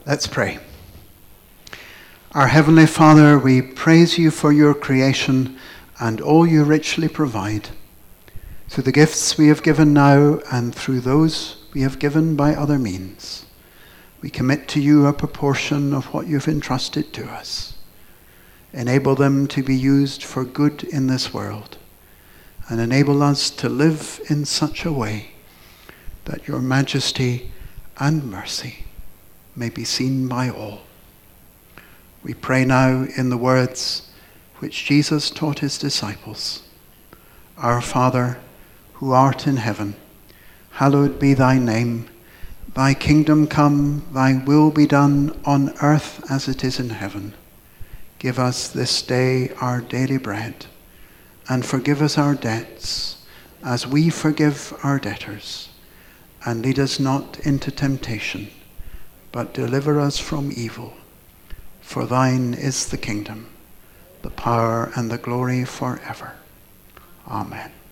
Let's pray. Our Heavenly Father, we praise you for your creation and all you richly provide. Through the gifts we have given now and through those we have given by other means, we commit to you a proportion of what you've entrusted to us. Enable them to be used for good in this world, and enable us to live in such a way that your majesty and mercy may be seen by all. We pray now in the words which Jesus taught his disciples. Our Father, who art in heaven, hallowed be thy name. Thy kingdom come, thy will be done on earth as it is in heaven. Give us this day our daily bread, and forgive us our debts as we forgive our debtors. And lead us not into temptation, but deliver us from evil. For thine is the kingdom, the power, and the glory forever. Amen.